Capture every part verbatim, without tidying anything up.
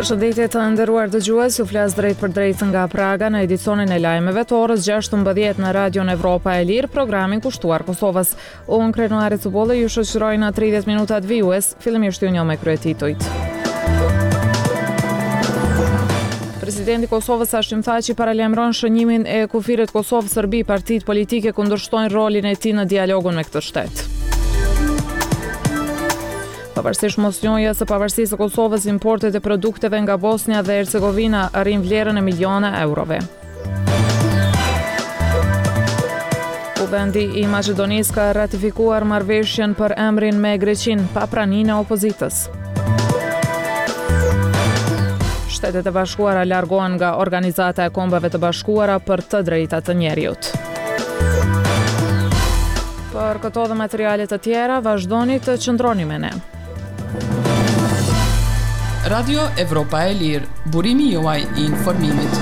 Përshëndetje të nderuar dëgjues, ju flas drejt për drejt nga Praga në edicionin e lajmeve të orës gjashtëmbëdhjetë në Radion Evropa e Lirë, programin kushtuar Kosovës. Unë Krenuari Cubolle ju shoqëroj në tridhjetë minutat vijues, fillimisht ju njoh me kryetitujt. Presidenti i Kosovës Hashim Thaçi paralajmëron shënimin e kufirit Kosovë-Serbi, partitë politike kundërshtojnë rolin e tij në dialogun me këtë shtet. Pavarësisht mosnjohjes së pavarësisë së Kosovës, importet e produkteve nga Bosnia dhe Hercegovina arrin vlerën e miliona eurove. Kuvendi i Maqedonisë ka ratifikuar marrëveshjen për emrin me Greqinë pa praninë e opozitës. Shtetet e Bashkuara largohen nga Organizata e Kombeve të Bashkuara për të drejtat të njerëzit. Për këto dhe materiale të tjera, vazhdoni të qëndroni me ne. Radio Evropa e Lirë, burimi juaj i informimit.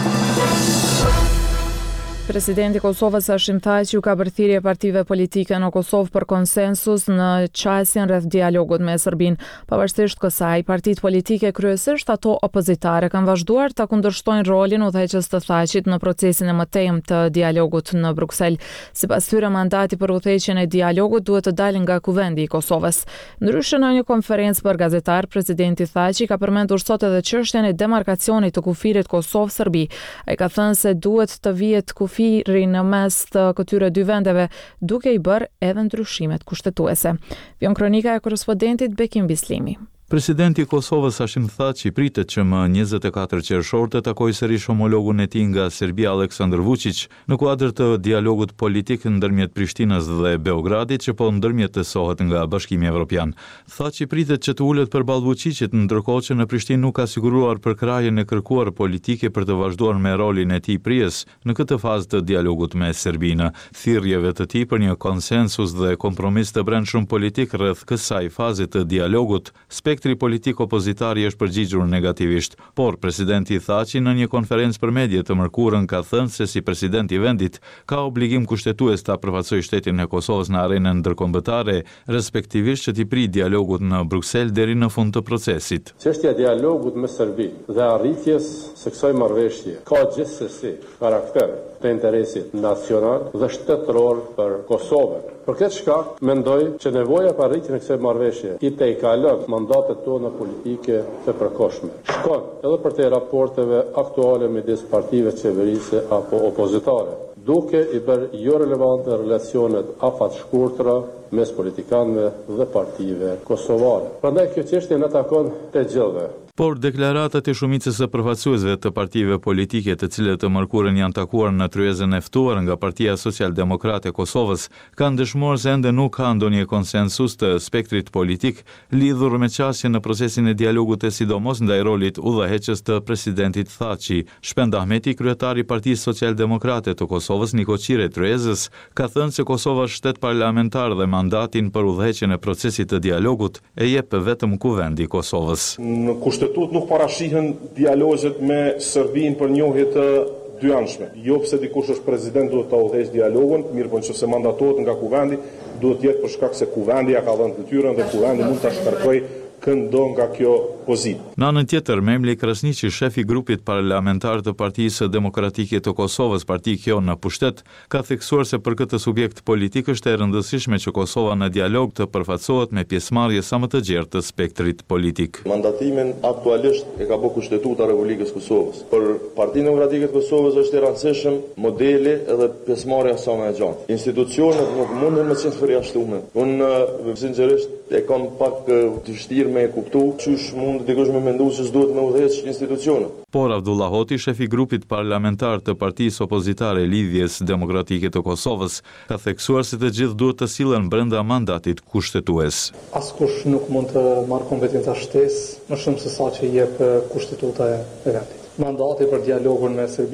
Presidenti i Kosovës Hashim Thaçi u ka bërë thirrje partive politike në Kosovë për konsensus në qasjen rreth dialogut me Serbinë. Pavarësisht kësaj, partitë politike, kryesisht ato opozitare, kanë vazhduar ta kundërshtojnë rolin udhëheqës të Thaçit në procesin e mëtejmë të dialogut në Bruksel. Sipas tyre, mandati për udhëheqjen e dialogut duhet të dalë nga Kuvendi i Kosovës. Ndryshe, në një konferencë për gazetar, presidenti Thaçi ka përmendur sot edhe çështjen e demarkacionit të kufirit Kosovë-Serbi. Ai ka thënë se duhet të vihet kufiri në mes të këtyre dy vendeve, duke i bërë edhe ndryshimet kushtetuese. Vjon kronika e korrespondentit Bekim Bislimi. Presidenti i Kosovës Hashim Thaçi pritet që më njëzet e katër qershor të takojë sërish homologun e tij nga Serbia Aleksandar Vučić në kuadër të dialogut politik ndërmjet Prishtinës dhe Beogradit që po ndërmjetësohet nga Bashkimi Evropian. Thaçi pritet që të ulet përballë Vučićit, ndërkohë që në Prishtinë nuk ka siguruar përkrahjen e kërkuar politike për të vazhduar me rolin e tij prijes në këtë fazë të dialogut me Serbinë. Thirrjeve të tij për një konsensus dhe kompromis të brendshëm politik rreth kësaj faze të dialogut, spektri politik opozitar i është përgjigjur negativisht, por presidenti Thaçi në një konferencë për media të mërkurën ka thënë se si president i vendit ka obligim kushtetues ta përfaqësojë shtetin e Kosovës në arenën ndërkombëtare, respektivisht që t'i pri dialogut në Bruksel deri në fund të procesit. Çështja e dialogut me Serbi dhe arritjes së kësaj marrëveshje ka gjithsesi karakter të interesit nacional dhe shtetëror për Kosovën. Për këtë shkak, mendoj që nevoja për arritjen e kësaj marrëveshje i tejkalon mandatet tona politike të përkohshme. Shkon edhe për te raporteve aktuale midis partive qeverisë apo opozitare, duke i bërë jo relevante relacionet afat shkurtra mes politikanëve dhe partive kosovare. Prandaj kjo çështje na takon të gjithëve. Por deklaratat e shumicës së përfaqësuesve të partive politike të cilët të mërkurën janë takuar në tryezën e ftuar nga Partia Social-Demokrate e Kosovës kanë dëshmuar se ende nuk ka ndonjë konsensus të spektrit politik lidhur me qasjen në procesin e dialogut e sidomos ndaj rolit udhëheqës të presidentit Thaçi. Shpend Ahmeti, kryetari i Partisë Social-Demokrate të Kosovës, Nikoqire Tryezës, ka thënë se Kosova është shtet parlamentar dhe mandatin për udhëheqjen e procesit të dialogut e jep vetëm Kuvendi i Kosovës. Në kushtetut nuk parashihen dialogjet me Serbinë për njohje të dyanshme. Jo pse dikush është president duhet ta udhëheqë dialogun, mirë po nëse mandatohet nga Kuvendi, duhet jetë për shkak se Kuvendi ja ka dhënë detyrën dhe Kuvendi mund ta shkarkojë këndo nga kjo pozitë. Në anën tjetër, Memli Krasniqi, shef i grupit parlamentar të Partisë Demokratike të Kosovës, Parti Kjo në pushtet, ka theksuar se për këtë subjekt politik është e rëndësishme që Kosova në dialog të përfaqësohet me pjesëmarrje sa më të gjerë të spektrit politik. Mandatimin aktualisht e ka bërë Kushtetuta e Republikës Kosovës. Për Partinë Demokratike të Kosovës është i rëndësishëm modeli edhe pjesëmarrja sa më e gjatë. Institucionet nuk mundin me qenë përjashtuar. Unë sinqerisht e kam pak të vështirë me e kuptu, qysh mund dikush me mendu se s'duhet me udhëheqë institucionet. Por Abdullah Hoti, shef i grupit parlamentar të Partisë Opozitare Lidhjes Demokratike të Kosovës, ka theksuar se të gjithë duhet të sillen brenda mandatit kushtetues. Askush nuk mund të marrë kompetenca shtesë më shumë se sa që jep kushtetuta e vendit. Mandati për dialogun me Serbinë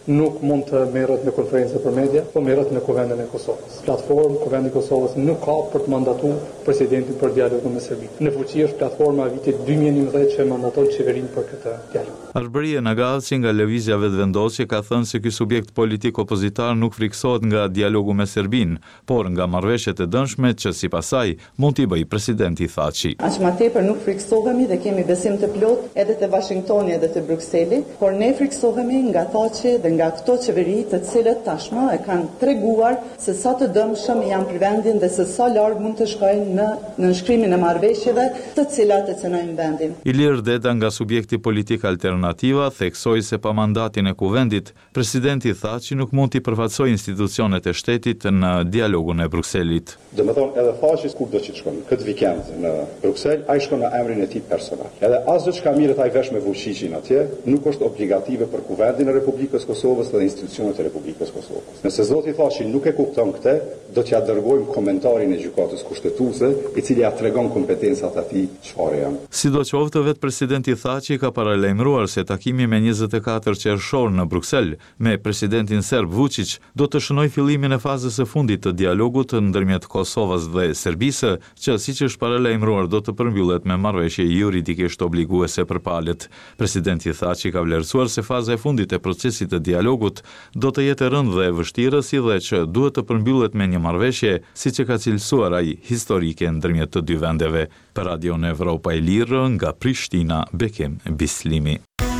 nuk mund të merret në konferencë për media, po merret në Kuvendin e Kosovës. Platformë Kuvendi i Kosovës nuk ka për të mandatuar presidentin për dialogun me Serbinë. Në fuqi është platforma e vitit dy mijë e njëmbëdhjetë që mandaton qeverinë për këtë dialog. Arbërie Nagaci nga Lëvizja Vetëvendosje ka thënë se ky subjekt politik opozitar nuk friksohet nga dialogu me Serbinë, por nga marrëveshjet e dënshme që sipas saj mund t'i bëjë presidenti Thaçi. Aq më tepër nuk friksohemi dhe kemi besim të plot edhe te Washingtoni edhe te Brukseli, por ne friksohemi nga Thaçi dhe nga këto qeveri të cilët tashmë e kanë treguar se sa të dëmshëm janë për vendin dhe se sa larg mund të shkojnë në nënshkrimin e marrëveshjeve të cilat e cënojnë vendin. Ilir Deda nga subjekti politik Alternativa theksoi se pa mandatin e Kuvendit, presidenti Thaçi nuk mund t'i përfaqësojë institucionet e shtetit në dialogun e Brukselit. Domethënë edhe Thaçi kur do të shkon këtë vikend në Bruksel, ai shkon në emrin e tij personal. Edhe asgjë çka mirët ai vesh me Vučićin atje, nuk është obligative për Kuvendin e Republikës Kosovës dhe institucionet e Republikës Kosovës. Nëse zoti Thaçi nuk e kupton këtë, do t'ja dërgojmë komentarin e gjykatës kushtetuese, i cili ja tregon kompetencat e tij çfarë janë. Sidoqoftë, vetë presidenti Thaçi ka paralajmëruar se takimi me njëzet e katër qershor në Bruksel me presidentin serb Vučić do të shënojë fillimin e fazës së fundit të dialogut ndërmjet Kosovës dhe Serbisë, që siç është paralajmëruar do të përmbyllet me marrëveshje juridikisht obliguese për palët. Presidenti Thaçi ka vlerësuar se faza e fundit e procesit të dialogut do të jetë e rëndë dhe e vështirë, si dhe që duhet të përmbyllet me një marrëveshje, siç e ka cilësuar ai, historike ndërmjet të dy vendeve. Për Radio Evropa e Lirë, nga Prishtina, Bekim Bislimi.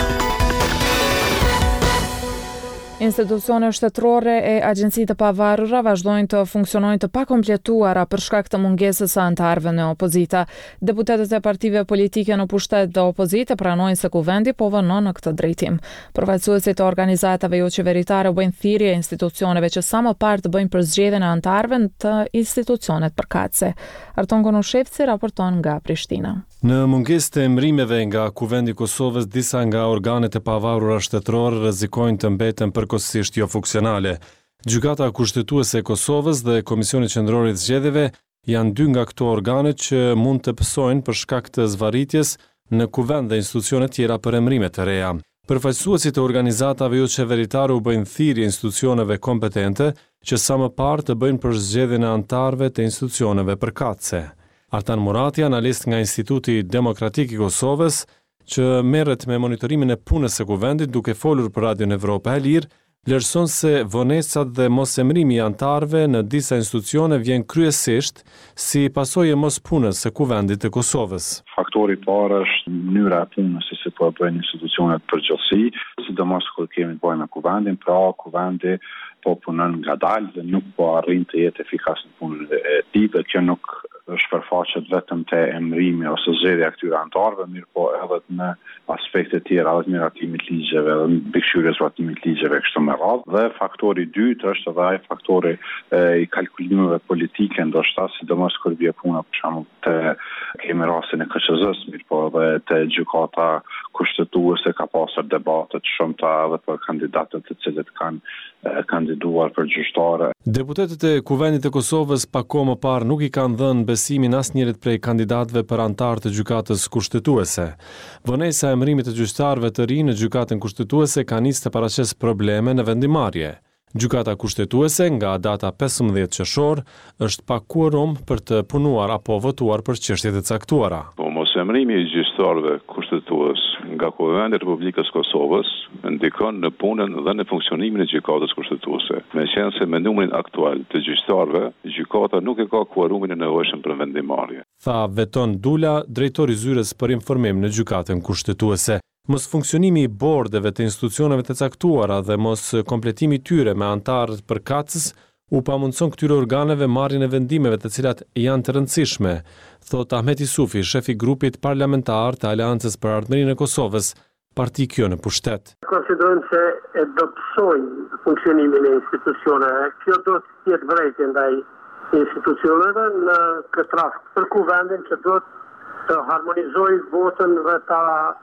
Institucione shtetërore e agjencitë të pavarura vazhdojnë të funksionojnë të pakompletuara për shkak të mungesës së anëtarëve në opozita. Deputetët e partive politike në pushtet dhe opozitë pranojnë se kuvendi po vënon në këtë drejtim. Përfaqësuesit të organizatave jo qeveritare bëjnë thirrje institucioneve që sa më parë të bëjnë përzgjedhjen e anëtarëve të institucionet përkatëse. Arton Konushevci raporton nga Prishtina. Në mungesë të emërimeve nga Kuvendi i Kosovës, disa nga organet e pavarura shtetërore rrezikojnë të mbeten përkohësisht jo funksionale. Gjykata Kushtetuese e Kosovës dhe Komisioni Qendror i Zgjedhjeve janë dy nga këto organe që mund të pësojnë për shkak të zvarritjes në kuvend dhe institucione tjera për emërime të reja. Përfaqësuesit e organizatave jo qeveritare u bëjnë thirrje institucioneve kompetente që sa më parë të bëjnë përzgjedhjen e anëtarëve të institucioneve përkatëse. Artan Murati, analist nga Instituti Demokratik i Kosovës, që merret me monitorimin e punës së kuvendit duke folur për Radio Evropa e Lirë, vlerëson se vonesat dhe mosemërimi i anëtarëve në disa institucione vjen kryesisht si pasojë e mospunës së kuvendit të Kosovës. Faktori i parë është mënyra e punës si po bëjnë institucionet përgjithësi, sidomos kur kemi të bëjmë me kuvendin, pra kuvendi po punon ngadalë dhe nuk po arrin të jetë efikas në punën e tij, dhe kjo nuk është përfaqet vetëm te emërimi ose zgjedhja e këtyre anëtarëve, mirë po edhe në aspekte tjera të miratimit ligjeve, dhe mbikëqyrjes së atimit ligjeve kështu me radhë. Dhe faktori i dytë është edhe ai faktori e, i kalkulimeve politike, ndoshta sidomos kur vjen puna për shembull te kemi rastin e K Q Z-s, mirë po edhe te gjykata kushtetuese ka pasur debate të shumta edhe për kandidatët të cilët kanë e, kandiduar për gjyqtare. Deputetët e Kuvendit të Kosovës pa kohë më parë nuk i kanë dhënë besimin asnjërit prej kandidatëve për antar të gjykatës kushtetuese. Vonesa e emërimit të gjyqtarëve të rinj në gjykatën kushtetuese ka nisë të paraqesë probleme në vendimarrje. Gjykata kushtetuese nga data pesëmbëdhjetë qershor është pa quorum për të punuar apo votuar për çështjet e caktuara. Po mos emërimi i gjyqtarëve kushtetues nga Kuvendi i Republikës Kosovës ndikon në punën dhe në funksionimin e gjykatës kushtetuese. Me qenë se me numrin aktual të gjyqtarëve, gjykata nuk e ka quorumin e nevojshëm për vendimarrje. Tha Veton Dula, drejtori i zyrës për informim në gjykatën kushtetuese. Mos funksionimi i bordeve të institucioneve të caktuara dhe mos kompletimi tyre me antarët përkatës u pamundson këtyre organeve marrjen e vendimeve të cilat janë të rëndësishme, thot Ahmet Isufi, shefi i grupit parlamentar të Aleancës për Ardhmërinë e Kosovës, parti kjo në pushtet. Konsiderojmë se e do pësojnë funksionimin e institucioneve. Kjo do të jetë vërejtje ndaj institucioneve në këtë rast për kuvendin që do të harmonizojë votën dhe ta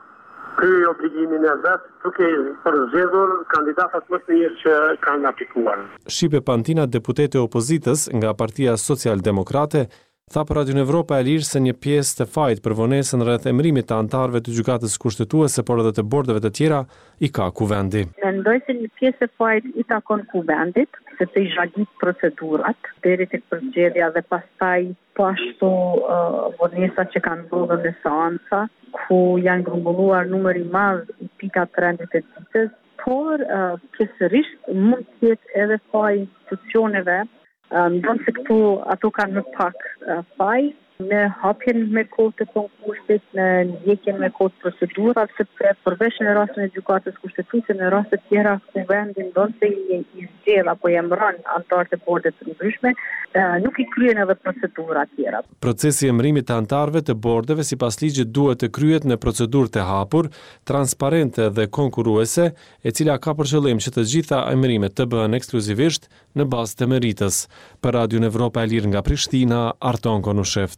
kryej obligimin e vet, duke përzgjedhur kandidatët më të mirë që kanë aplikuar. Shipe Pantina, deputete e opozitës nga Partia Social-Demokrate, Tha për Radion Evropa e Lirë se një pjesë të fajit për vonesën rreth emërimit të anëtarëve të gjykatës kushtetuese, por edhe të bordeve të tjera, i ka kuvendi. Mendoj se një pjesë e fajit i takon kuvendit, sepse i zhagit procedurat deri tek përzgjedhja dhe pastaj po ashtu uh, vonesa që kanë ndodhur në seanca ku janë grumbulluar numër i madh i pika të rendit të ditës, por uh, pjesërisht mund të jetë edhe faj institucioneve, um, ndonë se këtu ato kanë më pak uh, faj, në hapjen me kohë të konkursit, në ndjekjen me kohë të procedurat, sepse përveç në rastin e gjykatës kushtetuese, në raste të tjera kuvendi ndonë se i, i zgjedh apo i emëron anëtarët e bordet të ndryshme, nuk i kryen edhe procedura tjera. Procesi i emërimit të anëtarëve të bordeve sipas ligjit duhet të kryhet në procedurë të hapur, transparente dhe konkurruese, e cila ka për qëllim që të gjitha emërimet të bëhen ekskluzivisht në bazë të meritës. Për Radion Evropa e Lirë nga Prishtina, Arton Konushevci.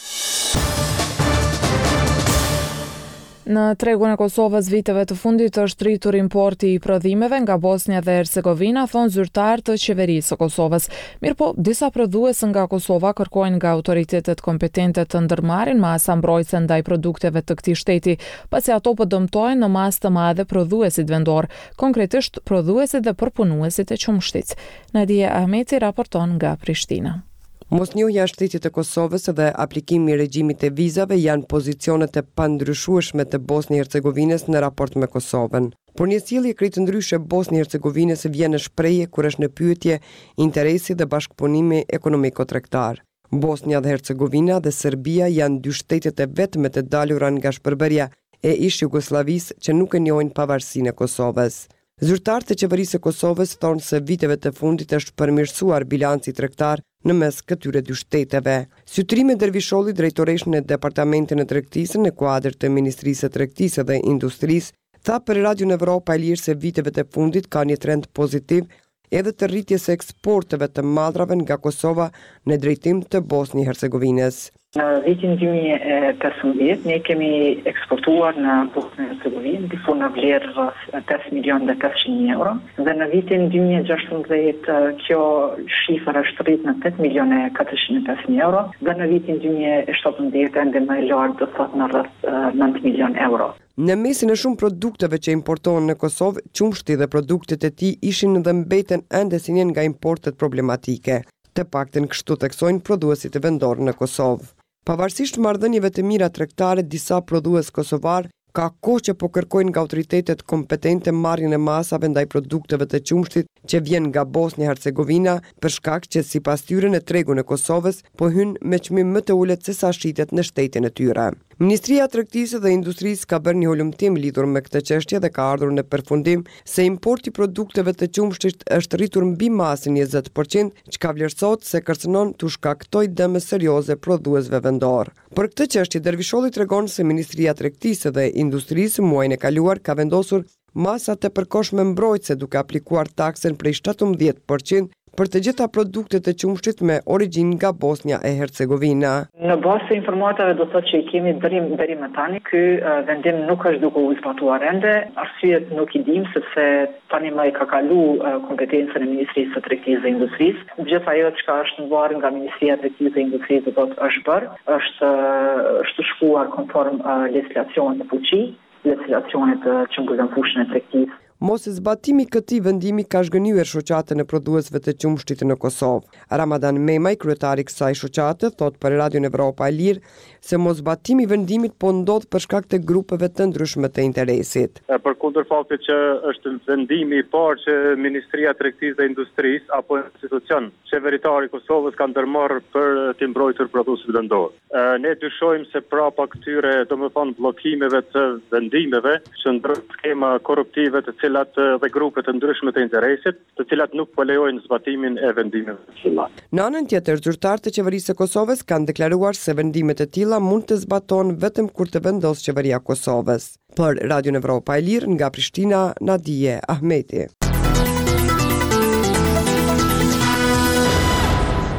Në tregun e Kosovës viteve të fundit është rritur importi i prodhimeve nga Bosnia dhe Hercegovina, thon zyrtar të qeverisë së Kosovës. Mirpo, disa prodhues nga Kosova kërkojnë nga autoritetet kompetente të ndërmarrin masa mbrojtëse ndaj produkteve të këtij shteti, pasi ato po dëmtojnë në masë të madhe prodhuesit vendor, konkretisht prodhuesit dhe përpunuesit e qumshtit. Nadia Ahmeti raporton nga Prishtina. Mosnjohja e shtetit të Kosovës dhe aplikimi i regjimit të vizave janë pozicionet e pandryshueshme të Bosnjë-Hercegovinës në raport me Kosovën. Por një sjellje krejt ndryshe Bosnjë-Hercegovinës vjen në shprehje kur është në pyetje interesi dhe bashkëpunimi ekonomiko-tregtar. Bosnia dhe Hercegovina dhe Serbia janë dy shtetet e vetme të dalura nga shpërberja e ish Jugosllavisë që nuk e njohin pavarësinë e Kosovës. Zyrtarët e qeverisë së Kosovës thonë se viteve të fundit është përmirësuar bilanci tregtar në mes këtyre dy shteteve. Sytrime Dervisholli, drejtoresh në Departamentin e Tregtisë në kuadër të Ministrisë së Tregtisë dhe Industrisë, tha për Radion Evropa e Lirë se viteve të fundit ka një trend pozitiv edhe të rritjes së eksporteve të madrave nga Kosova në drejtim të Bosnjë-Hercegovinës. Në vitin dy mijë e pesëmbëdhjetë ne kemi eksportuar në Bosnjë-Hercegovinë diku në vlerë rreth pesë milionë dhe pesëqind mijë euro dhe në vitin dy mijë e gjashtëmbëdhjetë kjo shifër është rritur në tetë milionë e katërqind e pesë mijë euro dhe në vitin dy mijë e shtatëmbëdhjetë ende më i lartë do të thotë në rreth nëntë milionë euro. Në mesin e shumë produkteve që importohen në Kosovë, qumshti dhe produktet e tij ishin dhe mbeten ende si një nga importet problematike. Të paktën kështu theksojnë prodhuesit e vendor në Kosovë. Pavarësisht marrëdhënieve të mira tregtare, disa prodhues kosovar ka kohë që po kërkojnë nga autoritetet kompetente marrjen e masave ndaj produkteve të qumshtit që vjen nga Bosnja-Hercegovina për shkak që sipas tyre në tregun e Kosovës po hyn me çmim më të ulët se sa shitet në shtetin e tyre. Ministria e Tregtisë dhe Industrisë ka bërë një holumtim lidhur me këtë çështje dhe ka ardhur në përfundim se importi i produkteve të qumshtit është rritur mbi masën njëzet përqind, çka vlerësohet se kërcënon të shkaktoj dëme serioze prodhuesve vendor. Për këtë çështje Dervisholli tregon se Ministria e Tregtisë dhe Industrisë muajin e kaluar ka vendosur masa të përkohshme mbrojtëse duke aplikuar taksen prej shtatëmbëdhjetë përqind për të gjitha produktet e qumshtit me origjinë nga Bosnia e Hercegovina. Në bazë të informatave do të thotë që i kemi deri deri më tani, ky uh, vendim nuk është duke u zbatuar ende, arsyet nuk i dim sepse tani më i ka kalu uh, kompetencën e Ministrisë së Tregtisë dhe Industrisë. Gjithë ajo që është në varë nga Ministria e Tregtisë dhe Industrisë do të është bërë, është uh, është shkuar konform uh, legislacionit në fuqi, legislacionit uh, që mbulon fushën e tregtisë. Mos e zbatimi i këtij vendimi ka zhgënjur shoqatën e prodhuesve të qumshtit në Kosovë. Ramadan Memaj, kryetari i kësaj shoqate, thot për Radion Evropa e Lirë se mos zbatimi i vendimit po ndodh për shkak të grupeve të ndryshme të interesit. Përkundër faktit që është vendimi i parë që Ministria e Tregtisë dhe Industrisë apo institucion qeveritar i Kosovës ka ndërmarrë për të mbrojtur prodhuesit vendor. Ne dyshojmë se prapa këtyre, domethënë bllokimeve të vendimeve, që ndër skema korruptive të cilat dhe grupe të ndryshme të interesit, të cilat nuk po lejojnë zbatimin e vendimeve të tilla. Në anën tjetër, zyrtarët e qeverisë së Kosovës kanë deklaruar se vendimet e tilla mund të zbatohen vetëm kur të vendosë qeveria e Kosovës. Për Radion Evropa e Lirë nga Prishtina, Nadije Ahmeti.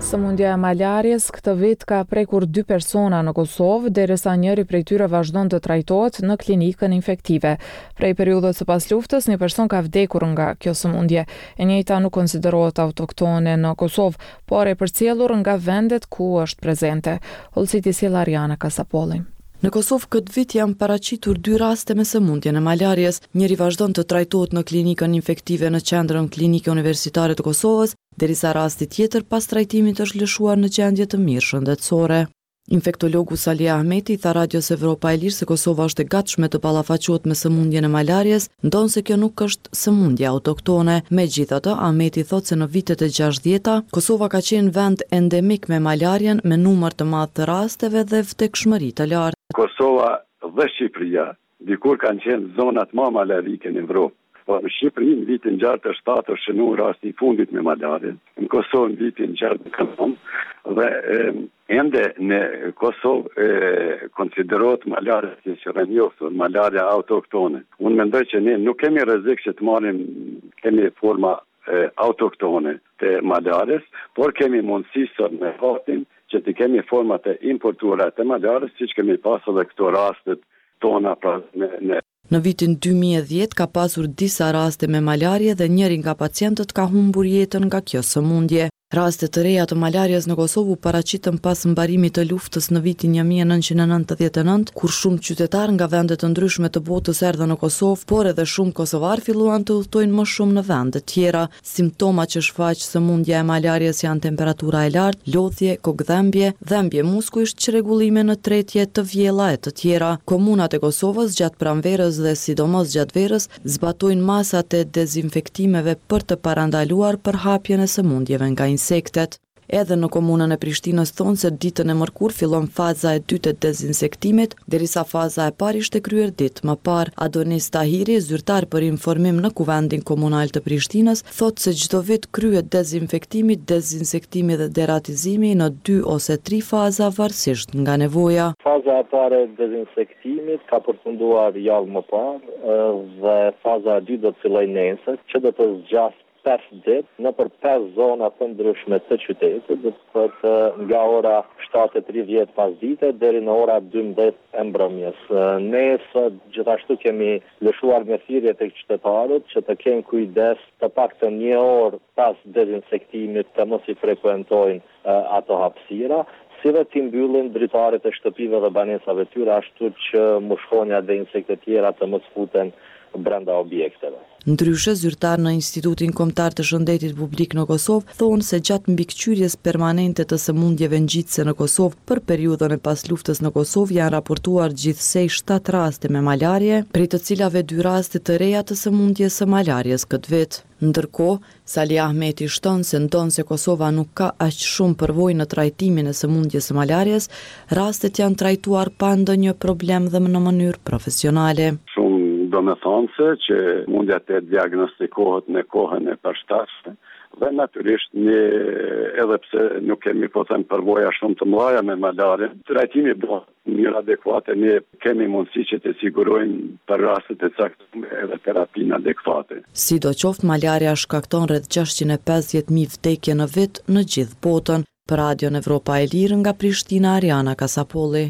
Sëmundja e malarjes këtë vit ka prekur dy persona në Kosovë, derisa njëri prej tyre vazhdon të trajtohet në klinikën infektive. Prej periudhës së pas luftës, një person ka vdekur nga kjo sëmundje. E njëjta nuk konsiderohet autoktone në Kosovë, por e përcjellur nga vendet ku është prezente. Holciti sjell Ariana Kasapolli. Në Kosovë këtë vit janë paraqitur dy raste me sëmundjen e malarjes. Njëri vazhdon të trajtohet në klinikën infektive në qendrën klinike universitare të Kosovës, derisa rasti tjetër pas trajtimit është lëshuar në gjendje të mirë shëndetësore. Infektologu Salia Ahmeti tha Radios Evropa e Lirë se Kosova është e gatshme të ballafaqohet me sëmundjen e malarjes, ndonë se kjo nuk është sëmundje autoktone. Megjithatë, Ahmeti thotë se në vitet e gjashtëdhjeta, Kosova ka qenë vend endemik me malarjen me numër të madh të rasteve dhe vdekshmëri të lartë. Kosova dhe Shqipëria dikur kanë qenë zonat më malarike në Evropë. Po në Shqipëri në vitin gjatë të shtatë është shënuar rasti i fundit me malarjen. Në Kosovë në vitin gjatë kanë dhe e, ende në Kosovë e, konsiderohet malarja si që rënjoftur, malarja autoktone. Unë mendoj që ne nuk kemi rrezik që të marrim kemi forma e, autoktone të malarjes, por kemi mundësi sot me fatin që të kemi format e importuara të malarjes, siç kemi pasur edhe këto rastet tona pra në, në Në vitin dy mijë e dhjetë ka pasur disa raste me malarje dhe njëri nga pacientët ka humbur jetën nga kjo sëmundje. Raste të reja të malarjes në Kosovë u paraqitën pas mbarimit të luftës në vitin një mijë e nëntëqind e nëntëdhjetë e nëntë, kur shumë qytetarë nga vende të ndryshme të botës erdhën në Kosovë, por edhe shumë kosovar filluan të udhtojnë më shumë në vende tjera. Simptoma që shfaq sëmundja e malarjes janë temperatura e lartë, lodhje, kokdhëmbje, dhëmbje muskujsh, çrregullime në tretje, të vjella e të tjera. Komunat e Kosovës gjatë pranverës dhe sidomos gjatë verës zbatojnë masat e dezinfektimeve për të parandaluar përhapjen e sëmundjeve nga insektet. Edhe në komunën e Prishtinës thonë se ditën e mërkur fillon faza e dytë e dezinsektimit, derisa faza e parë ishte kryer ditë më parë. Adonis Tahiri, zyrtar për informim në Kuvendin Komunal të Prishtinës, thotë se çdo vit kryhet dezinfektimi, dezinsektimi dhe deratizimi në dy ose tri faza varësisht nga nevoja. Faza e parë e dezinsektimit ka përfunduar javë më parë dhe faza e dytë do të fillojë nesër, që do të zgjasë pesë ditë në për pesë zona të ndryshme të qytetit, do të thotë nga ora shtatë e tridhjetë pasdite deri në ora dymbëdhjetë e mbrëmjes. Ne sot gjithashtu kemi lëshuar me thirrje tek qytetarët që të kenë kujdes të paktën një orë pas dezinsektimit të mos i frekuentojnë ato hapësira, si dhe t'i mbyllin dritaret e shtëpive dhe banesave tyre, ashtu që mushkonja dhe insekte tjera të mos futen brenda objekteve. Ndryshe, zyrtar në Institutin Kombëtar të Shëndetit Publik në Kosovë thonë se gjatë mbikëqyrjes permanente të sëmundjeve ngjitëse në Kosovë për periudhën e pas luftës në Kosovë janë raportuar gjithsej shtatë raste me malarje, prej të cilave dy raste të reja të sëmundjes së malarjes këtë vit. Ndërkohë, Sali Ahmeti shton se ndonë se Kosova nuk ka aq shumë përvojë në trajtimin e sëmundjes së malarjes, rastet janë trajtuar pa ndonjë problem dhe në mënyrë profesionale. Do me thonë se që mundja të diagnostikohet në kohën e përshtatshme dhe natyrisht një, edhe pse nuk kemi po them përvoja shumë të mëdha me malarjen, trajtimi bëhet në mënyrë adekuate, ne kemi mundësi që të sigurojmë për rastet e caktuara edhe terapinë adekuate. Sidoqoftë, malarja shkakton rreth gjashtëqind e pesëdhjetë mijë vdekje në vit në gjithë botën. Për Radion Evropa e Lirë nga Prishtina, Ariana Kasapolli.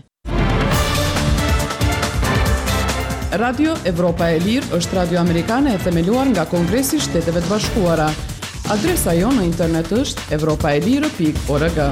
Radio Evropa e Lirë është radio amerikane e themeluar nga Kongresi i Shteteve të Bashkuara. Adresa jonë në internet është evropaelire pikë org.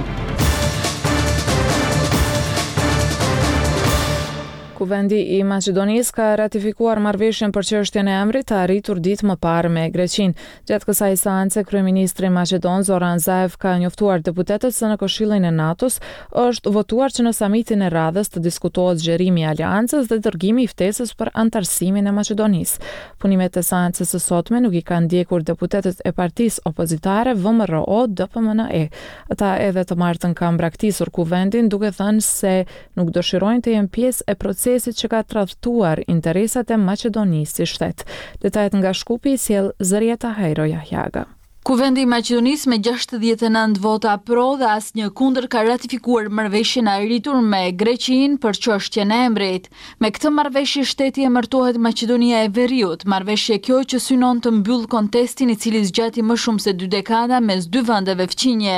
Kuvendi i Maqedonisë ka ratifikuar marrëveshjen për çështjen e emrit të arritur ditë më parë me Greqinë. Gjatë kësaj seance, kryeministri maqedon Zoran Zaev ka njoftuar deputetët se në Këshillin e NATO-s është votuar që në samitin e radhës të diskutohet zgjerimi i aleancës dhe dërgimi i ftesës për antarësimin e Maqedonisë. Punimet e seancës së sotme nuk i kanë ndjekur deputetët e partisë opozitare V M R O D P M N E. Ata edhe të martën kanë braktisur kuvendin duke thënë se nuk dëshirojnë të jenë pjesë e procesit që ka tradhtuar interesat e Maqedonisë si shtet. Detajet nga Shkupi sjell Zërieta Hajro Jahjaga. Kuvendi i Maqedonisë me gjashtëdhjetë e nëntë vota pro dhe asnjë kundër ka ratifikuar marrëveshjen e arritur me Greqinë për çështjen e emrit. Me këtë marrëveshje shteti emërtohet Maqedonia e Veriut, marrëveshje kjo që synon të mbyll kontestin i cili zgjati më shumë se dy dekada mes dy vendeve fqinje.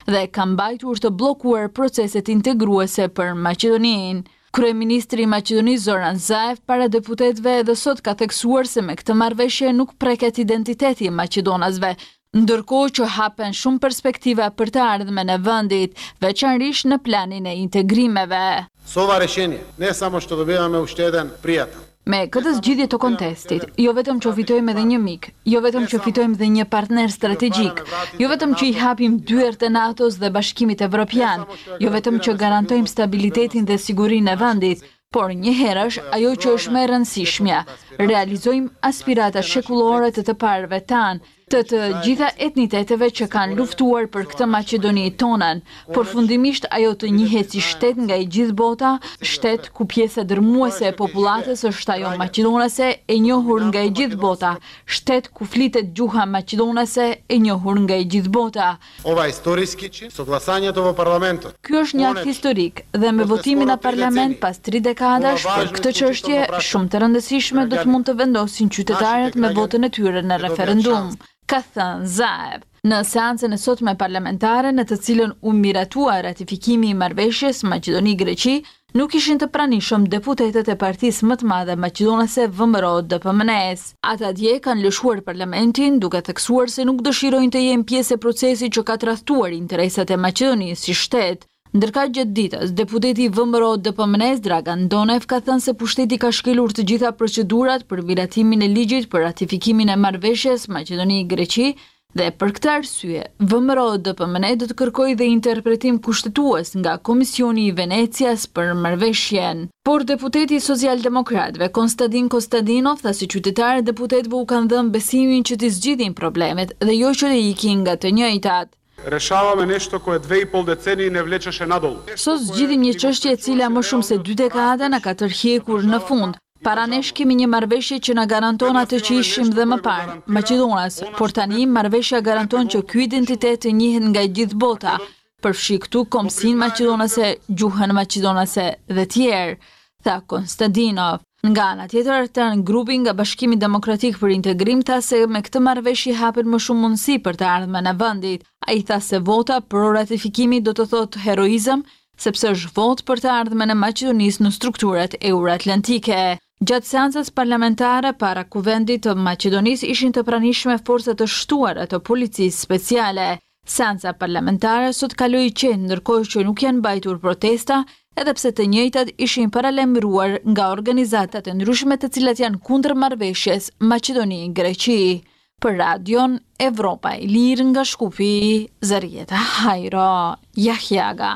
dhe ka mbajtur të bllokuar proceset integruese për Maqedoninë. Kryeministri i Maqedonisë Zoran Zaev para deputetëve edhe sot ka theksuar se me këtë marrëveshje nuk preket identiteti i maqedonasve, ndërkohë që hapen shumë perspektiva për të ardhmen e vendit, veçanërisht në planin e integrimeve. Sova решение не само što dobivamo ušteden prijatelj. Me këtë zgjidhje të kontestit, jo vetëm që fitojmë edhe një mik, jo vetëm që fitojmë edhe një partner strategjik, jo vetëm që i hapim dyert e NATO-s dhe Bashkimit Evropian, jo vetëm që garantojmë stabilitetin dhe sigurinë e vendit, por njëherësh ajo që është më e rëndësishmja, realizojmë aspiratat shekullore të të parëve tanë, të të gjitha etniteteve që kanë luftuar për këtë Maqedoni tonën, por fundimisht ajo të njihet si shtet nga i gjithë bota, shtet ku pjesa dërmuese e popullatës është ajo maqedonase e njohur nga i gjithë bota, shtet ku flitet gjuha maqedonase e njohur nga i gjithë bota. Ova istorijski që sot glasanjето во парламентот. Ky është një akt historik dhe me votimin në parlament pas tri dekadash për këtë çështje shumë të rëndësishme do të mund të vendosin qytetarët me votën e tyre në referendum, ka thënë Zaev. Në seancën e sotme parlamentare në të cilën u miratua ratifikimi i marrëveshjes Maqedoni-Greqi, nuk ishin të pranishëm deputetët e partisë më të madhe maqedonase V M R O D P M N S. Ata dje kanë lëshuar parlamentin duke theksuar se nuk dëshirojnë të jenë pjesë e procesit që ka tradhtuar interesat e Maqedonisë si shtet. Ndërka gjatë ditës, deputeti V M R O D P M N S Dragan Donev ka thënë se pushteti ka shkelur të gjitha procedurat për miratimin e ligjit për ratifikimin e marrëveshjes Maqedoni-Greqi dhe për këtë arsye, V M R O D P M N do të kërkojë dhe interpretim kushtetues nga Komisioni i Venecias për marrëveshjen. Por deputeti i Socialdemokratëve Konstantin Kostadinov tha se qytetarët deputetëve u kanë dhënë besimin që të zgjidhin problemet dhe jo që të ikin nga të njëjtat. Rešavаме nešto koje dve i pol deceniji ne vlečеше nadolu. Sot zgjidhim një çështje e cila më shumë se dy dekada na ka tërhequr në fund. Para nesh kemi një marrëveshje që na garanton atë që ishim dhe më parë, Maqedonas, por tani marrëveshja garanton që ky identitet të njihet nga gjithë bota, përfshi këtu komsinë maqedonase, gjuhën maqedonase dhe tjerë, tha Konstadinov. Nga ana tjetër, tani grupi nga Bashkimi Demokratik për Integrim tha se me këtë marrëveshje hapen më shumë mundësi për të ardhmen e vendit. Ai tha se vota për ratifikimin do të thotë heroizëm, sepse është votë për të ardhmen e Maqedonisë në strukturat euroatlantike. Gjatë seancës parlamentare para kuvendit të Maqedonisë ishin të pranishme forcat të shtuara të policisë speciale. Seanca parlamentare sot kaloi qenë ndërkohë që nuk janë mbajtur protesta, edhe pse të njëjtat ishin paralajmëruar nga organizatat e ndryshme të cilat janë kundër marrëveshjes Maqedoni-Greqi. Për Radion Evropa e Lirë nga Shkupi, Zarieta Hajro, Jahjaga.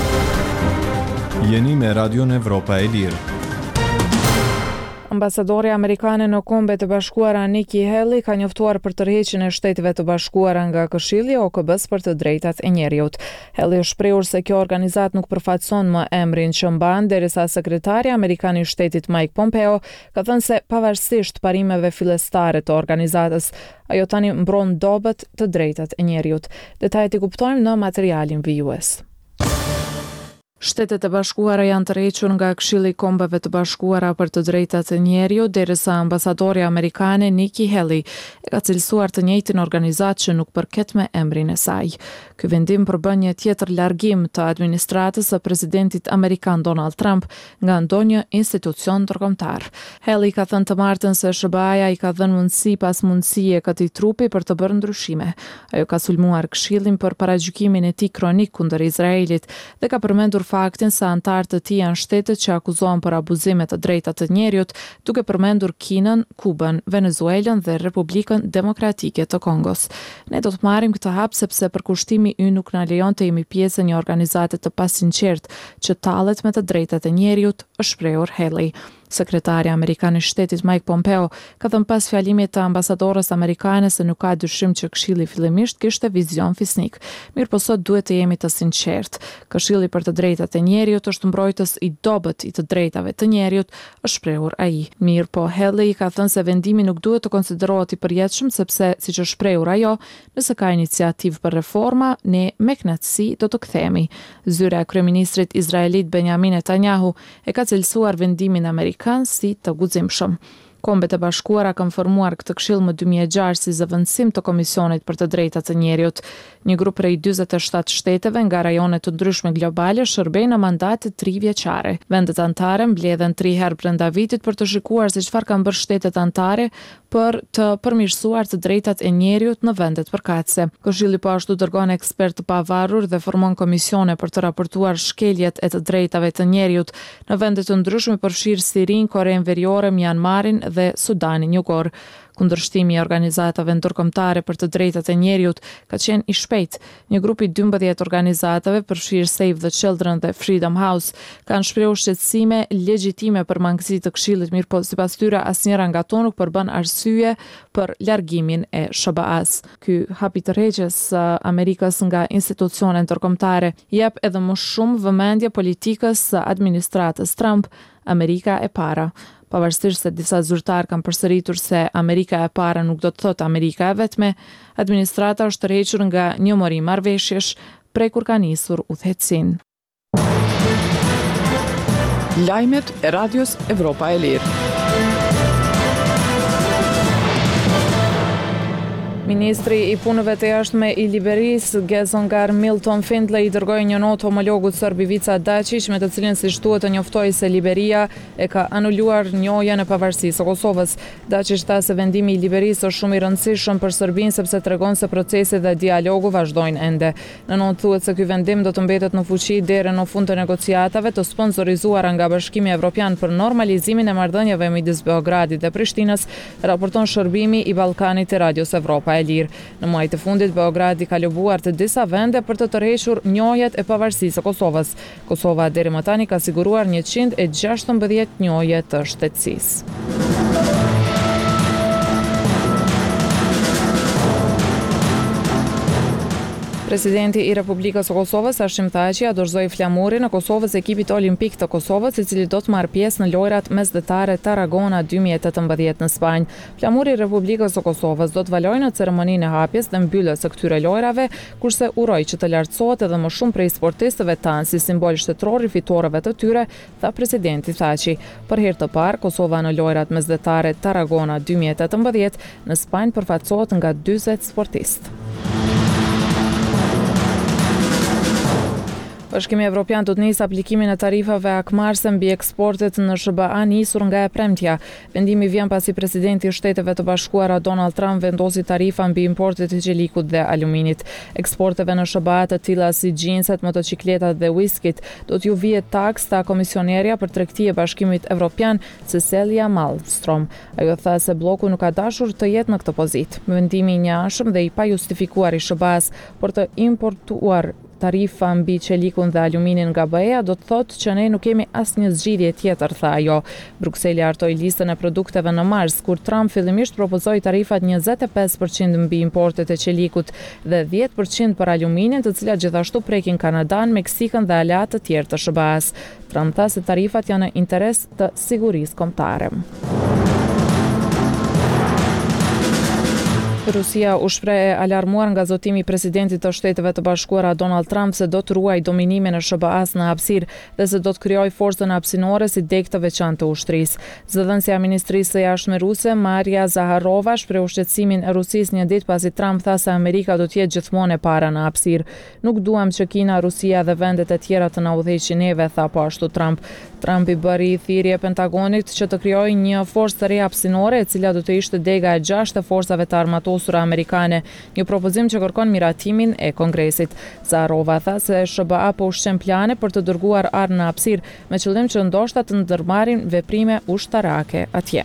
Jeni me Radion Evropa e Lirë. Ambasadori amerikane në Kombet e Bashkuara Nikki Haley ka njoftuar për tërheqjen e Shteteve të Bashkuara nga Këshilli i O K B-s për të drejtat e njerëzit. Haley është shprehur se kjo organizatë nuk përfaqëson më emrin që mban, derisa sekretari amerikan i Shtetit Mike Pompeo ka thënë se pavarësisht parimeve fillestare të organizatës, ajo tani mbron dobët të drejtat e njerëzit. Detajet i kuptojmë në materialin vijues. Shtetet e Bashkuara janë tërhequr nga Këshilli i Kombeve të Bashkuara për të drejtat e njerëzit, derisa ambasadori amerikane Nikki Haley e ka cilësuar të njëjtin organizatë që nuk përket me emrin e saj. Ky vendim përbën një tjetër largim të administratës së presidentit amerikan Donald Trump nga ndonjë institucion ndërkombëtar. Haley ka thënë të martën se S B A-ja i ka dhënë mundësi pas mundësie këtij trupi për të bërë ndryshime. Ajo ka sulmuar Këshillin për paragjykimin e tij kronik kundër Izraelit dhe ka përmendur faktin se antarët të tij janë shtetet që akuzohen për abuzime të drejtat të njerëzit, duke përmendur Kinën, Kubën, Venezuelën dhe Republikën Demokratike të Kongos. Ne do të marrim këtë hap sepse përkushtimi ynë nuk na lejon të jemi pjesë e një organizate të pasinqertë që tallet me të drejtat e njerëzit, është shprehur Haley. Sekretari amerikan i Shtetit Mike Pompeo ka thënë pas fjalimit të ambasadorës amerikane se nuk ka dyshim që Këshilli fillimisht kishte vizion fisnik. Mirë po sot duhet të jemi të sinqertë. Këshilli për të drejtat e njerëzit është mbrojtës i dobët i të drejtave të njerëzit, është shprehur ai. Mirë po Haley ka thënë se vendimi nuk duhet të konsiderohet i përjetshëm sepse, siç është shprehur ajo, nëse ka iniciativë për reforma, ne me kënaqësi do të kthehemi. Zyra e kryeministrit izraelit Benjamin Netanyahu e ka cilësuar vendimin amerikan si të guximshëm. Kombet e Bashkuara kanë formuar këtë këshill më dy mijë e gjashtë si zëvendësim të Komisionit për të Drejtat e Njerëzit. Një grup prej dyzet e shtatë shteteve nga rajone të ndryshme globale shërbejnë në mandate tri vjeçare. Vendet anëtare mbledhen tri herë brenda vitit për të shikuar se çfarë kanë bërë shtetet anëtare për të përmirësuar të drejtat e njerëzit në vendet përkatëse. Këshilli po ashtu dërgon ekspert të pavarur dhe formon komisione për të raportuar shkeljet e të drejtave të njerëzit në vende të ndryshme përfshirë Sirin, Korenë Veriore, Myanmarin dhe Sudanin Jugor. Kundërshtimi i organizatave ndërkombëtare për të drejtat e njerëzit ka qenë i shpejtë. Një grup i dymbëdhjetë organizatave, përfshirë Save the Children dhe Freedom House, kanë shprehur shqetësime legjitime për mangësi të këshillit, mirëpo sipas tyre asnjëra nga ato nuk përbën arsye për largimin e S B A-s. Ky hap i tërheqjes së Amerikës nga institucionet ndërkombëtare jep edhe më shumë vëmendje politikës së administratës Trump, Amerika e para. Pavarësisht se disa zyrtar kanë përsëritur se Amerika e para nuk do të thotë Amerika e vetme, administrata është tërhequr nga një mori marrëveshjesh prej kur ka nisur udhëhecin. Lajmet e Radios Evropa e Lirë. Ministri i punëve të jashtme i Liberisë, Gezongar Milton Findlay, i dërgoi një notë homologut serb Ivica Dačić, me të cilin si shtuhet të njoftoi se Liberia e ka anuluar njohjen e pavarësisë së Kosovës. Dačić tha se vendimi i Liberisë është shumë i rëndësishëm për Serbinë sepse tregon se procesi dhe dialogu vazhdojnë ende. Në notë thuhet se ky vendim do të mbetet në fuqi deri në fund të negociatave të sponsorizuara nga Bashkimi Evropian për normalizimin e marrëdhënieve midis Beogradit dhe Prishtinës, raporton shërbimi i Ballkanit të Radios Evropa e Lirë. Në muajt e fundit Beogradi ka lobuar të disa vende për të tërhequr njohjet e pavarësisë së Kosovës. Kosova deri më tani ka siguruar njëqind e gjashtëmbëdhjetë njohje të shtetësisë. Presidenti i Republikës së Kosovës, Hashim Thaçi, dorëzoi flamurin në Kosovës ekipit olimpik të Kosovës, i cili do të marrë pjesë në lojrat mesdhetare Tarragona dy mijë e tetëmbëdhjetë në Spanjë. Flamuri i Republikës së Kosovës do të valojë në ceremoninë e hapjes dhe mbylljes së këtyre lojrave, kurse uroi që të lartësohet edhe më shumë prej sportistëve tanë si simbol shtetëror i fitoreve të tyre, tha presidenti Thaçi. Për herë të parë, Kosova në lojrat mesdhetare Tarragona dy mijë e tetëmbëdhjetë në Spanjë përfaqësohet nga dyzet sportistë. Bashkimi Evropian do të nisë aplikimin e tarifave akmarrëse mbi eksportet në S B A nisur nga e premtja. Vendimi vjen pasi presidenti i Shteteve të Bashkuara Donald Trump vendosi tarifa mbi importet e qelikut dhe aluminit. Eksporteve në S B A të tilla si xhinset, motocikletat dhe whiskit do t'ju vihet taks ta komisionerja për tregti e Bashkimit Evropian, Cecilia Malmstrom. Ajo tha se bloku nuk ka dashur të jetë në këtë pozitë. Vendimi i njëanshëm dhe i pajustifikuar i S B A-s për të importuar tarifa mbi qelikun dhe aluminin nga B E-a do të thotë që ne nuk kemi asnjë zgjidhje tjetër, tha ajo. Brukseli hartoi listën e produkteve në mars, kur Trump fillimisht propozoi tarifat njëzet e pesë përqind mbi importet e qelikut dhe dhjetë përqind për aluminin, të cilat gjithashtu prekin Kanadan, Meksikën dhe aleat të tjerë të S B A-s. Trump tha se tarifat janë në interes të sigurisë kombëtare. Rusia u shpreh e alarmuar nga zotimi i presidentit të Shteteve të Bashkuara Donald Trump se do të ruaj dominimin e S B A-s në hapësirë dhe se do të krijojë forcën hapësinore si deg të veçantë të ushtrisë. Zëdhënësja e Ministrisë së Jashtme ruse, Maria Zaharova, shpreh shqetësimin e Rusisë një ditë pasi Trump tha se Amerika do të jetë gjithmonë e para në hapësirë. Nuk duam që Kina, Rusia dhe vendet e tjera të na udhëheqin neve, tha po ashtu Trump. Trump i bëri thirrje Pentagonit që të krijojë një forcë të re hapësinore, e cila do të ishte dega e gjashtë e forcave të armatosura amerikane, një propozim që kërkon miratimin e Kongresit. Zaharova tha se S B A po ushqen plane për të dërguar armë në hapësirë me qëllim që ndoshta të ndërmarrin veprime ushtarake atje.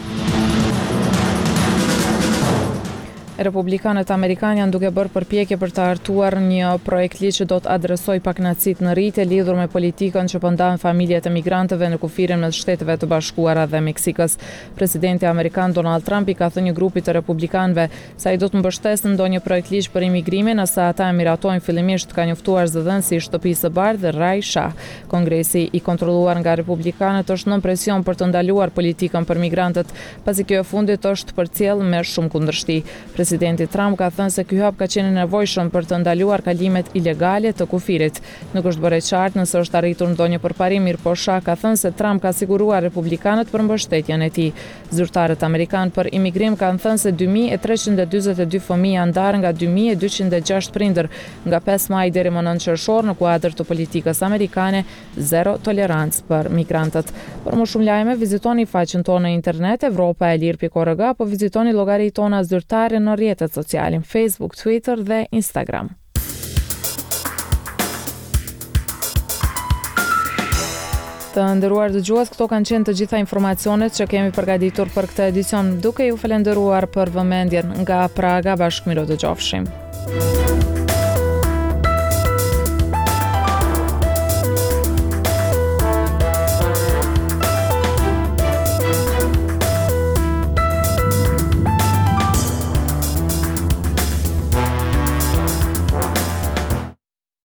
Republikanët amerikanë janë duke bërë përpjekje për të hartuar një projekt ligj që do të adresojë pakënaqësitë në rritje lidhur me politikën që po ndan familjet e migrantëve në kufirin mes Shteteve të Bashkuara dhe Meksikës. Presidenti amerikan Donald Trump i ka thënë grupit të republikanëve se ai do të mbështesë ndonjë projekt ligj për imigrimin, asa ata e miratojnë fillimisht, ka njoftuar zëdhënësi i Shtëpisë së Bardhë Rai Shah. Kongresi i kontrolluar nga republikanët është nën presion për të ndaluar politikën për migrantët, pasi kjo e fundit është përcjell me shumë kundërshti. Presidenti Trump ka thënë se ky hap ka qenë nevojshëm për të ndaluar kalimet ilegale të kufirit. Nuk është bërë qartë nëse është arritur ndonjë përparim, mirë po Shah ka thënë se Trump ka siguruar republikanët për mbështetjen e tij. Zyrtarët amerikanë për imigrim kanë thënë se dy mijë e treqind e dyzet e dy fëmijë janë ndarë nga dy mijë e dyqind e gjashtë prindër nga pesë maj deri më nëntë qershor në kuadër të politikës amerikane zero tolerancë për migrantët. Për më shumë lajme, vizitoni faqen tonë në internet evropa e lirë pikë org apo vizitoni llogaritë tona zyrtare në rrjetet sociale Facebook, Twitter dhe Instagram. Të nderuar dëgjues, këto kanë qenë të gjitha informacionet që kemi përgatitur për këtë edicion, duke ju falenderuar për vëmendjen. Nga Praga, bashkë miro dëgjofshim.